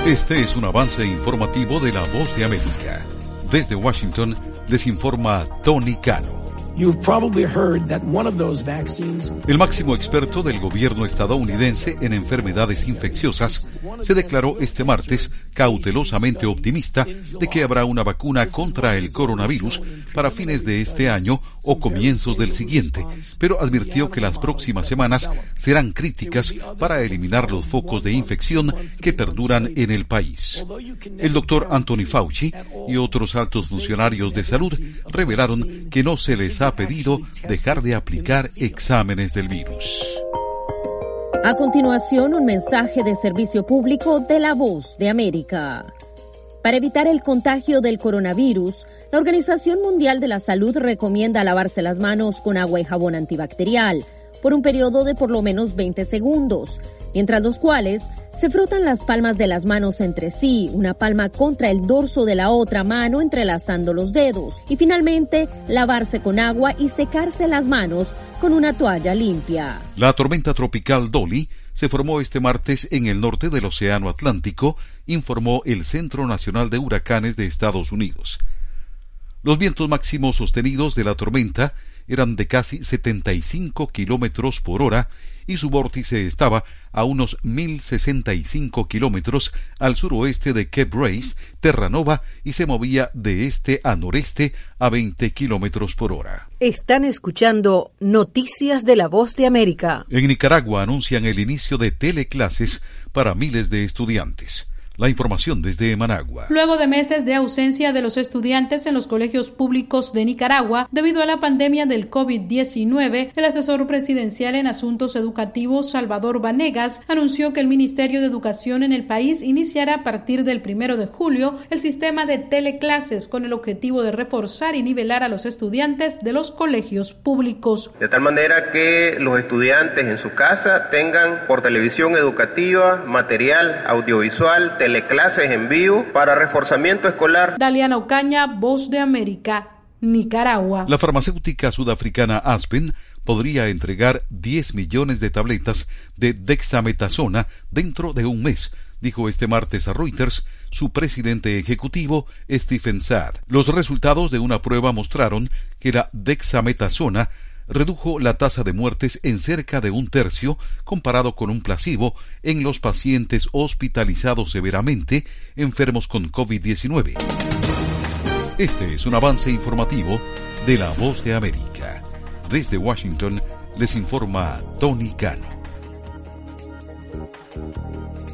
Este es un avance informativo de La Voz de América. Desde Washington les informa Tony Cano. You've probably heard that one of those vaccines... El máximo experto del gobierno estadounidense en enfermedades infecciosas se declaró este martes cautelosamente optimista de que habrá una vacuna contra el coronavirus para fines de este año o comienzos del siguiente, pero advirtió que las próximas semanas serán críticas para eliminar los focos de infección que perduran en el país. El doctor Anthony Fauci y otros altos funcionarios de salud revelaron que no se les ha pedido dejar de aplicar exámenes del virus. A continuación, un mensaje de servicio público de La Voz de América. Para evitar el contagio del coronavirus, la Organización Mundial de la Salud recomienda lavarse las manos con agua y jabón antibacterial por un periodo de por lo menos 20 segundos, mientras los cuales se frotan las palmas de las manos entre sí, una palma contra el dorso de la otra mano entrelazando los dedos, y finalmente lavarse con agua y secarse las manos con una toalla limpia. La tormenta tropical Dolly se formó este martes en el norte del Océano Atlántico, informó el Centro Nacional de Huracanes de Estados Unidos. Los vientos máximos sostenidos de la tormenta eran de casi 75 kilómetros por hora y su vórtice estaba a unos 1.065 kilómetros al suroeste de Cape Race, Terranova, y se movía de este a noreste a 20 kilómetros por hora. Están escuchando Noticias de La Voz de América. En Nicaragua anuncian el inicio de teleclases para miles de estudiantes. La información desde Managua. Luego de meses de ausencia de los estudiantes en los colegios públicos de Nicaragua, debido a la pandemia del COVID-19, el asesor presidencial en asuntos educativos, Salvador Vanegas, anunció que el Ministerio de Educación en el país iniciará a partir del 1 de julio el sistema de teleclases con el objetivo de reforzar y nivelar a los estudiantes de los colegios públicos. De tal manera que los estudiantes en su casa tengan por televisión educativa, material audiovisual, teleclases en vivo para reforzamiento escolar. Daliana Ocaña, Voz de América, Nicaragua. La farmacéutica sudafricana Aspen podría entregar 10 millones de tabletas de dexametasona dentro de un mes, dijo este martes a Reuters su presidente ejecutivo, Stephen Saad. Los resultados de una prueba mostraron que la dexametasona redujo la tasa de muertes en cerca de un tercio comparado con un placebo en los pacientes hospitalizados severamente enfermos con COVID-19. Este es un avance informativo de La Voz de América. Desde Washington les informa Tony Cano.